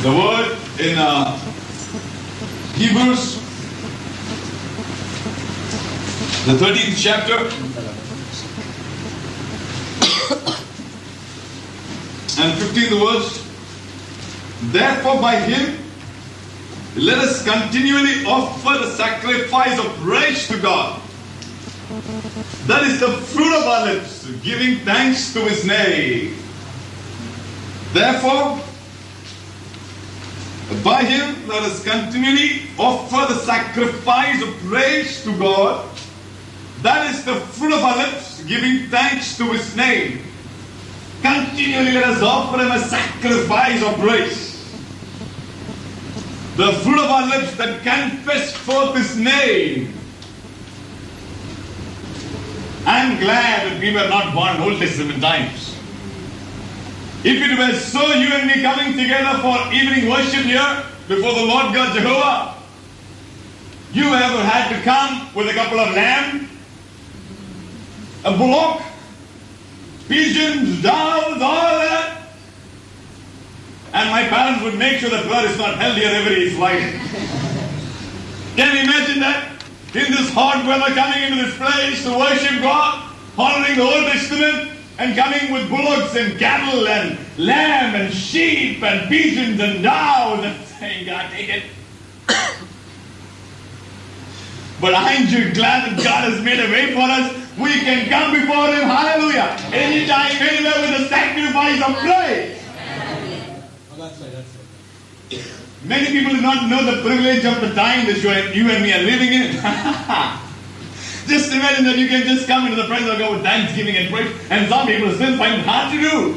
The word in Hebrews, the 13th chapter, and 15th verse. Therefore by him let us continually offer the sacrifice of praise to God. That is the fruit of our lips, giving thanks to his name. Therefore, by him let us continually offer the sacrifice of praise to God. That is the fruit of our lips, giving thanks to his name. Continually let us offer him a sacrifice of praise. The fruit of our lips that confess forth his name. I'm glad that we were not born in Old Testament times. If it were so, you and me coming together for evening worship here before the Lord God Jehovah, you ever had to come with a couple of lamb, a bullock, pigeons, doves, all that? And my parents would make sure the blood is not held here every flight. Can you imagine that? In this hot weather, coming into this place to worship God, honoring the Old Testament, and coming with bullocks and cattle and lamb and sheep and pigeons and doves and saying, God, take it. But aren't you glad that God has made a way for us? We can come before him, hallelujah, anytime, anywhere with a sacrifice of praise. That's right. Many people do not know the privilege of the time that you and me are living in. Just imagine that you can just come into the presence of God with thanksgiving and praise, and some people still find it hard to do.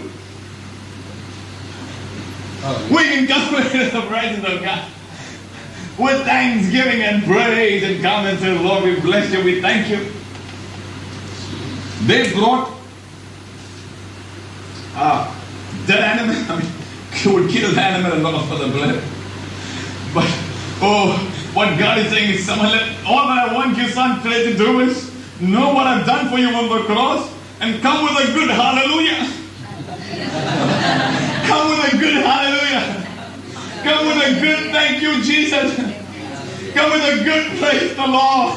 We can come into the presence of God with thanksgiving and praise and come and say, Lord, we bless you, we thank you. They brought dead animal. I mean, you would kill the animal and not offer the blood. But, what God is saying is, someone, all that I want you, son, today to do is know what I've done for you on the cross and come with a good hallelujah. Come with a good hallelujah. Come with a good thank you, Jesus. Come with a good praise the Lord.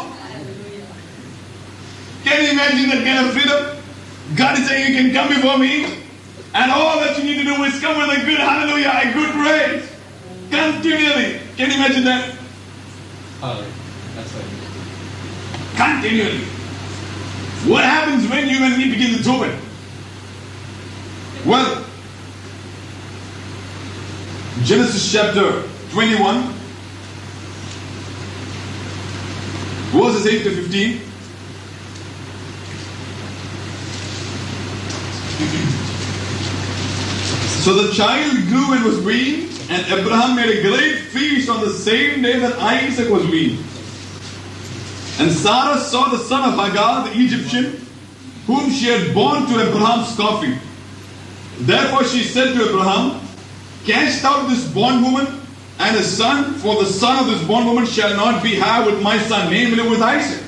Can you imagine that kind of freedom? God is saying you can come before me and all that you need to do is come with a good hallelujah, a good praise. Continually. Can you imagine that? That's right. Continually. What happens when you and me begin to do it? Well, Genesis chapter 21, verses 8 to 15. So the child grew and was weaned, and Abraham made a great feast on the same day that Isaac was weaned. And Sarah saw the son of Hagar, the Egyptian, whom she had borne to Abraham, scoffing. Therefore she said to Abraham, cast out this bondwoman and his son, for the son of this bondwoman shall not be had with my son, namely with Isaac.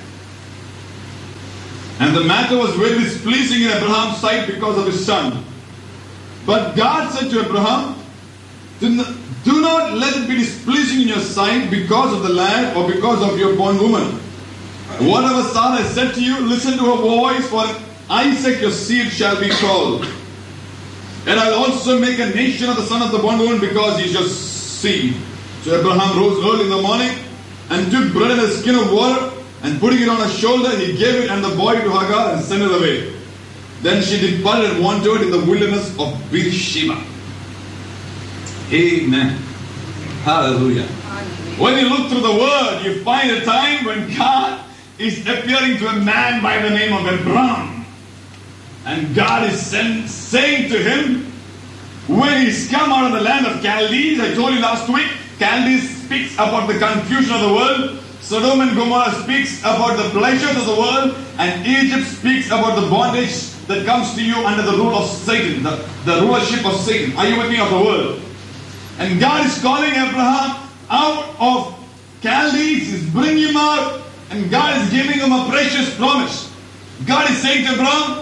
And the matter was very displeasing in Abraham's sight because of his son. But God said to Abraham, do not let it be displeasing in your sight because of the lad or because of your bondwoman. Whatever Sarah has said to you, listen to her voice, for Isaac your seed shall be called. And I'll also make a nation of the son of the bondwoman because he is your seed. So Abraham rose early in the morning and took bread and a skin of water, and putting it on her shoulder, he gave it and the boy to Hagar and sent her away. Then she departed and wandered in the wilderness of Beersheba. Amen. Hallelujah. When you look through the word, you find a time when God is appearing to a man by the name of Abraham. And God is saying to him, when he's come out of the land of Chaldees, I told you last week, Chaldees speaks about the confusion of the world. Sodom and Gomorrah speaks about the pleasures of the world. And Egypt speaks about the bondage that comes to you under the rule of Satan, the rulership of Satan. Are you with me, of the world? And God is calling Abraham out of Chaldees. He's bringing him out. And God is giving him a precious promise. God is saying to Abraham,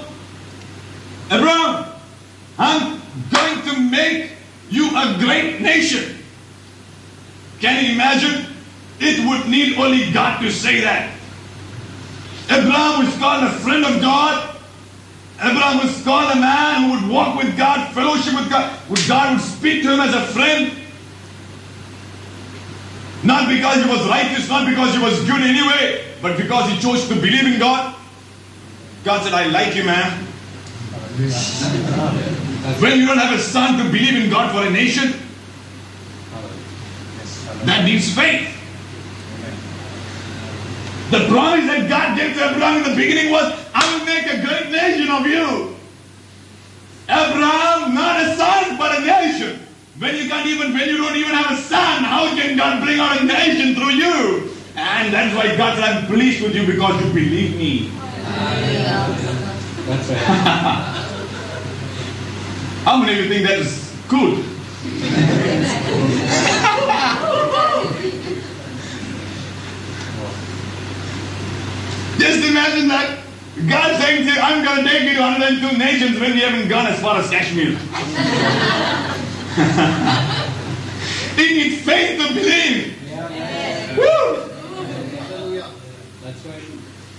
Abraham, I'm going to make you a great nation. Can you imagine? It would need only God to say that. Abraham was called a friend of God. Abraham was called a man who would walk with God, fellowship with God. God would speak to him as a friend. Not because he was righteous, not because he was good anyway, but because he chose to believe in God. God said, I like you, man. When you don't have a son to believe in God for a nation, that needs faith. The promise that God gave to Abraham in the beginning was, I will make a great nation of you. Abraham, not a son, but a nation. When you don't even have a son, how can God bring out a nation through you? And that's why God said, I'm pleased with you because you believe me. That's right. How many of you think that is good? Just imagine that. God saying to you, I'm going to take you to 102 nations when you haven't gone as far as Kashmir. It needs faith to believe. Yeah. Woo! That's right.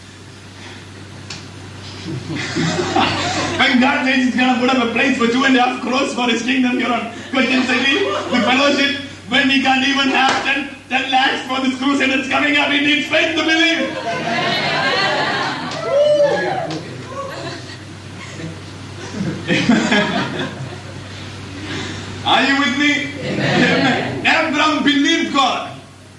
When God says He's going to put up a place for 2.5 crores for His kingdom here on Cochin City, the fellowship, when He can't even have 10 lakhs for this crusade that's coming up, He needs faith to believe. Are you with me? Amen. Abraham believed God.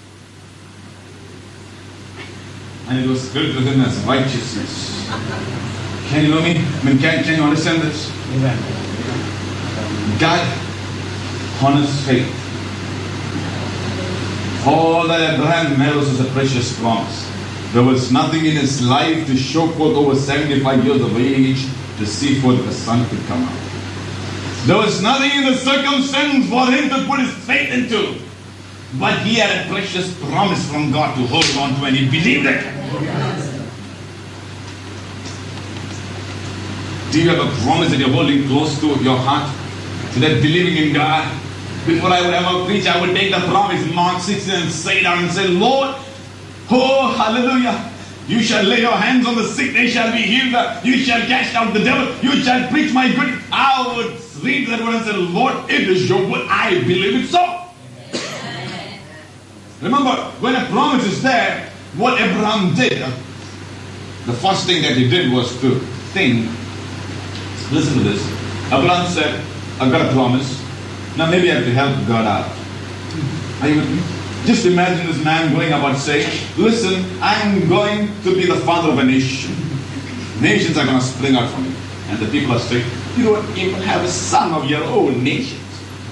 And it was credited to him as righteousness. Can you know me? I mean, can you understand this? Amen. God honors faith. All that Abraham made was a precious promise. There was nothing in his life to show forth over 75 years of age to see forth the son could come out. There was nothing in the circumstance for him to put his faith into. But he had a precious promise from God to hold on to, and he believed it. Do you have a promise that you're holding close to your heart? So that believing in God, before I would ever preach, I would take the promise, Mark 16, and say down and say, Lord, oh, hallelujah. You shall lay your hands on the sick, they shall be healed. You shall cast out the devil. You shall preach my good. I would read that word and say, Lord, it is your word. I believe it so. Amen. Remember, when a promise is there, what Abraham did, the first thing that he did was to think. Listen to this. Abraham said, I've got a promise. Now maybe I have to help God out. Are you with me? Just imagine this man going about saying, listen, I'm going to be the father of a nation. Nations are going to spring out from me. And the people are saying, you don't even have a son of your own nations.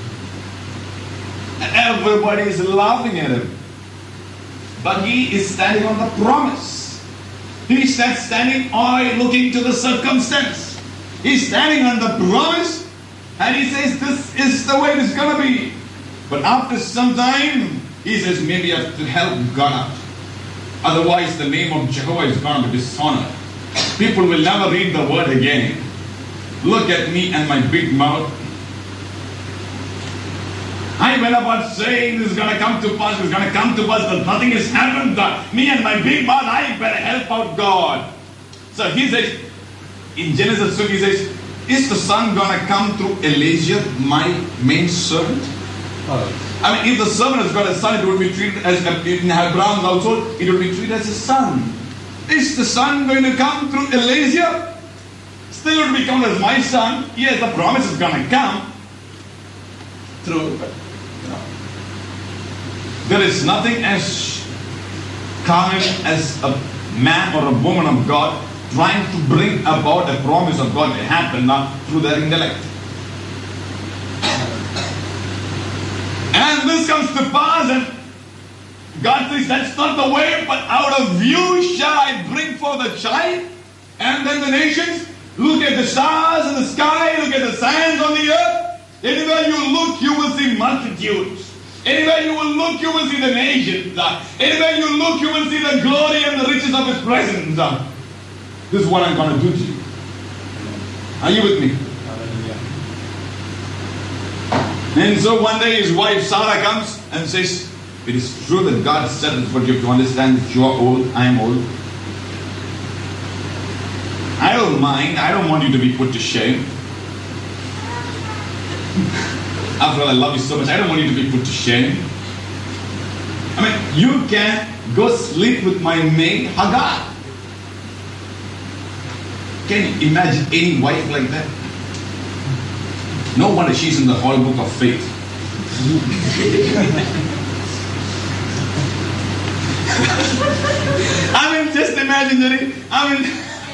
And everybody is laughing at him. But he is standing on the promise. He's standing looking to the circumstance. He's standing on the promise. And he says, this is the way it's going to be. But after some time, he says, maybe I have to help God out. Otherwise, the name of Jehovah is going to be dishonored. People will never read the word again. Look at me and my big mouth. I went about saying this is going to come to pass, it's going to come to pass, but nothing has happened. Me and my big mouth, I better help out God. So he says, in Genesis 2, he says, is the son going to come through Elijah, my main servant? I mean, if the servant has got a son, it would be treated as, in Abraham's household, it would be treated as a son. Is the son going to come through Elijah? Still it would be counted as my son. Yes, the promise is going to come through. There is nothing as common as a man or a woman of God trying to bring about a promise of God to happen now through their intellect. And this comes to pass, and God says, that's not the way, but out of you shall I bring forth a child. And then the nations, look at the stars in the sky, look at the sands on the earth. Anywhere you look, you will see multitudes. Anywhere you will look, you will see the nations. Anywhere you look, you will see the glory and the riches of His presence. This is what I'm going to do to you. Are you with me? And so one day his wife Sarah comes and says, it is true that God said this, but you have to understand that you are old, I am old. I don't mind. I don't want you to be put to shame. After all, I love you so much. I don't want you to be put to shame. I mean, you can go sleep with my maid, Hagar. Can you imagine any wife like that? No wonder she's in the whole book of faith. I mean, just imagine, Jerry. I mean,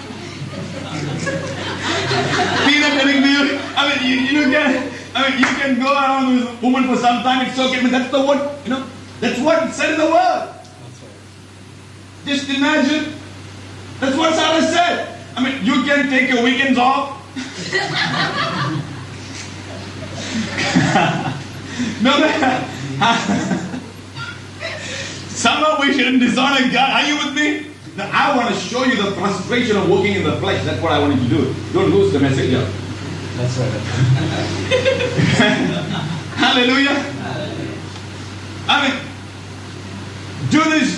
Peter telling me, you can go around with a woman for some time, it's okay, but that's the word, that's what it said in the word. Just imagine, that's what Sarah said. I mean, you can take your weekends off. No, somehow we shouldn't dishonor God. Are you with me? Now, I want to show you the frustration of working in the flesh. That's what I want you to do. Don't lose the message here. That's right. Hallelujah. I mean, do this.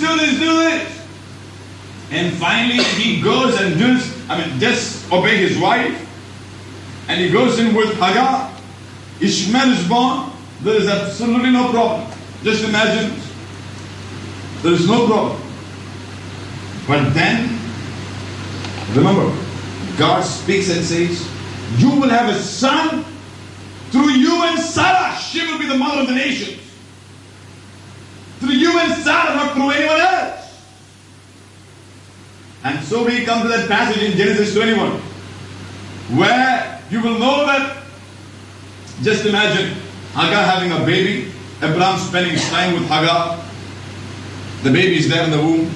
And finally, he goes and does, just obey his wife. And he goes in with Hagar. Ishmael is born. There is absolutely no problem. Just imagine. There is no problem. But then, remember, God speaks and says, you will have a son through you and Sarah. She will be the mother of the nations. Through you and Sarah, not through anyone else. And so we come to that passage in Genesis 21, where you will know that, just imagine, Hagar having a baby, Abraham spending his time with Hagar, the baby is there in the womb,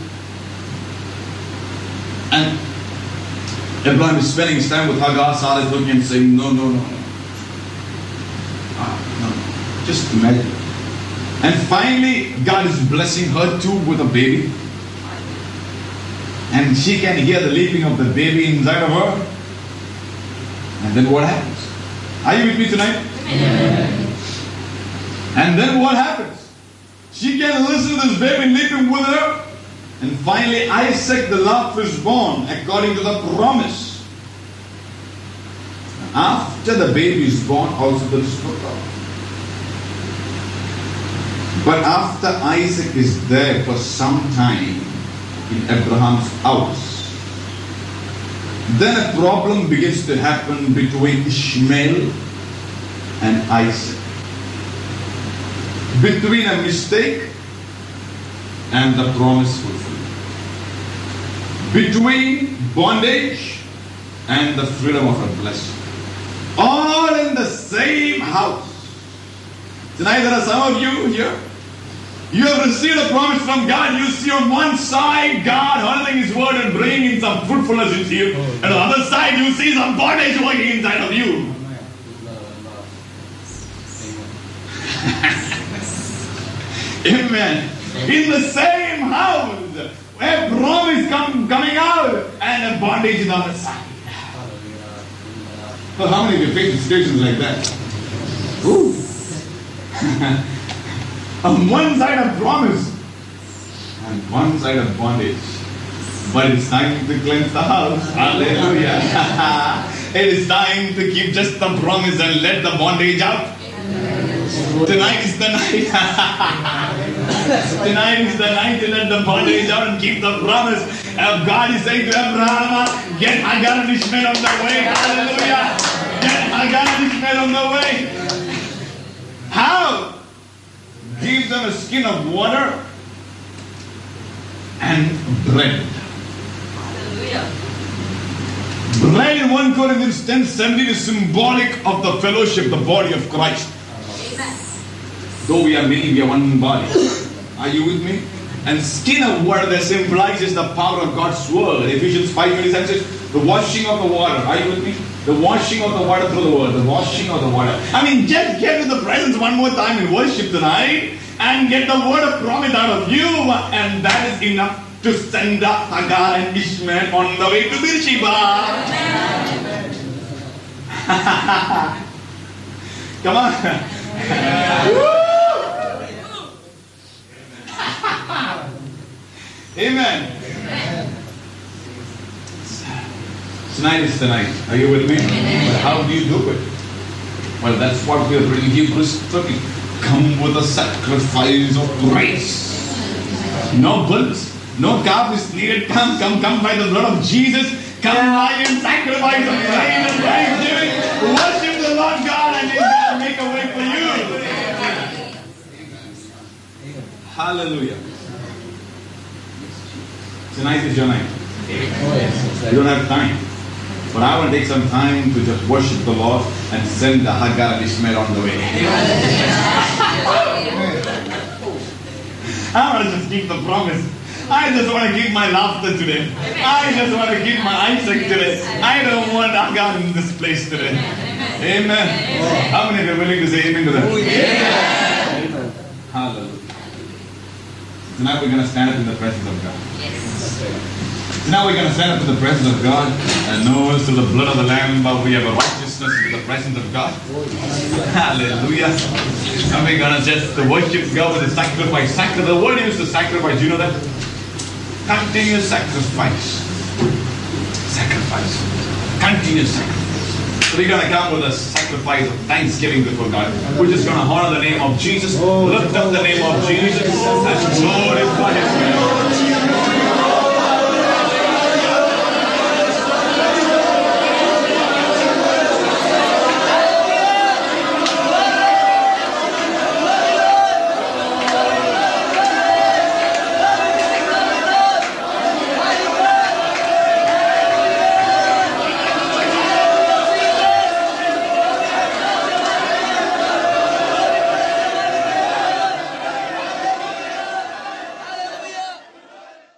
and Abraham is spending his time with Hagar. Sarah is looking and saying, no. No. Just imagine. And finally, God is blessing her too with a baby. And she can hear the leaping of the baby inside of her. And then what happens? Are you with me tonight? Amen. And then what happens? She can listen to this baby leaping with her. And finally, Isaac the love is born according to the promise. After the baby is born, also there is no problem. But after Isaac is there for some time in Abraham's house, then a problem begins to happen between Ishmael and Isaac. Between a mistake and the promise fulfilled. Between bondage and the freedom of a blessing. All in the same house. Tonight there are some of you here. You have received a promise from God. You see on one side God honoring His word and bringing in some fruitfulness into you. And on the other side you see some bondage working inside of you. Amen. In the same house. A promise coming out and a bondage is on the side. Well, how many of you face situations like that? Ooh. On one side of promise and one side of bondage. But it's time to cleanse the house. Hallelujah. It is time to keep just the promise and let the bondage out. Tonight is the night. Tonight is the night to let the bondage out and keep the promise. God is saying to Abraham, get Hagar and Ishmael on the way. Hallelujah. Get Hagar and Ishmael on the way. How? Give them a skin of water and bread. Hallelujah. Bread in 1 Corinthians 10:17 is symbolic of the fellowship, the body of Christ. Amen. Though we are many, we are one body. Are you with me? And skin of water that symbolizes the power of God's word. Ephesians 5:27 says, the washing of the water. Are you with me? The washing of the water through the word. The washing of the water. Just get to the presence one more time in worship tonight and get the word of promise out of you. And that is enough to send up Hagar and Ishmael on the way to Beersheba. Come on. Tonight is the night. Are you with me? But how do you do it? Well, that's what we are reading Hebrews 13. Come with a sacrifice of praise. No bulls, no calf is needed. Come by the blood of Jesus. Come by and sacrifice of praise and thanksgiving. Worship the Lord God and He's going to make a way for you. Hallelujah. Tonight is your night. You don't have time. But I want to take some time to just worship the Lord and send the Hagar and Ishmael on the way. I want to just keep the promise. I just want to keep my laughter today. I just want to keep my Isaac today. I don't want Hagar in this place today. Amen. How many are willing to say amen to that? Amen. Hallelujah. Tonight we're going to stand up in the presence of God. Now we're going to stand up in the presence of God and know it's through the blood of the Lamb, but we have a righteousness in the presence of God. Hallelujah. And we're going to just worship God with a sacrifice. The word used to sacrifice, you know that? Continuous sacrifice. Sacrifice. Continuous sacrifice. So we're going to come with a sacrifice of thanksgiving before God. We're just going to honor the name of Jesus, lift up the name of Jesus, and glorify His name.